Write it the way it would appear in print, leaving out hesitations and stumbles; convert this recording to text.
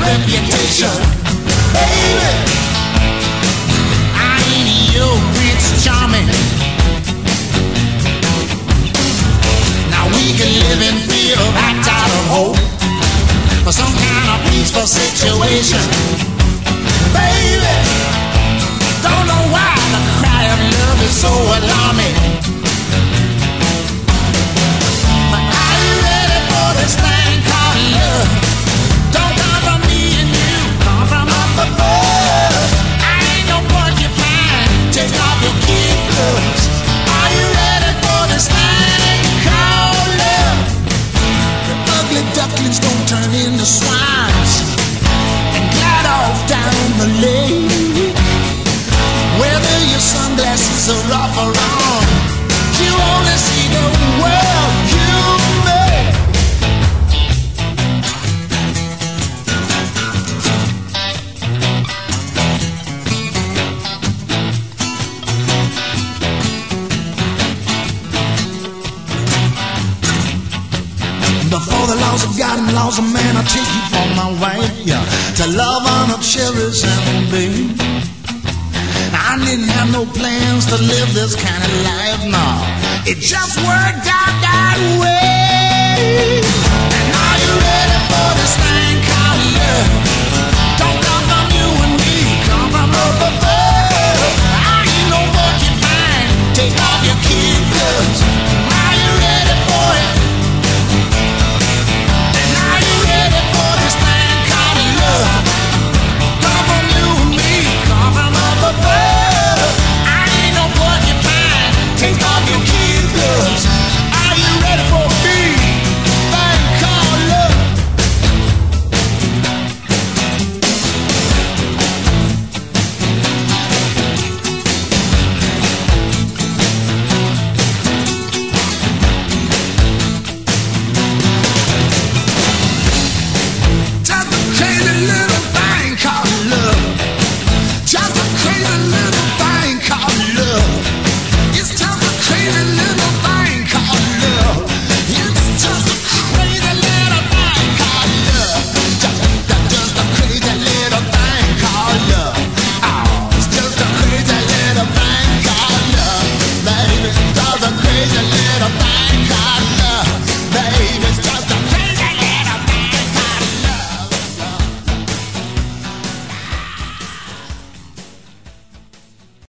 reputation. Baby, I ain't your Prince Charming. Now we can live in fear, act out of hope for some kind of peaceful situation. Baby, don't know why the cry of love is so alarming. But are you ready for this thing called love? Don't come from me and you, come from up above. I ain't no porcupine, take off your kid gloves. Are you ready for this thing called love? The ugly ducklings don't turn into swines and glide off down the lane. Whether your sunglasses are off or on, you only see the world you made. Before the laws of God and laws of man, I'll take you for my wife, yeah, to love, honor, cherish, and obey. I didn't have no plans to live this kind of life, no. It just worked out that way.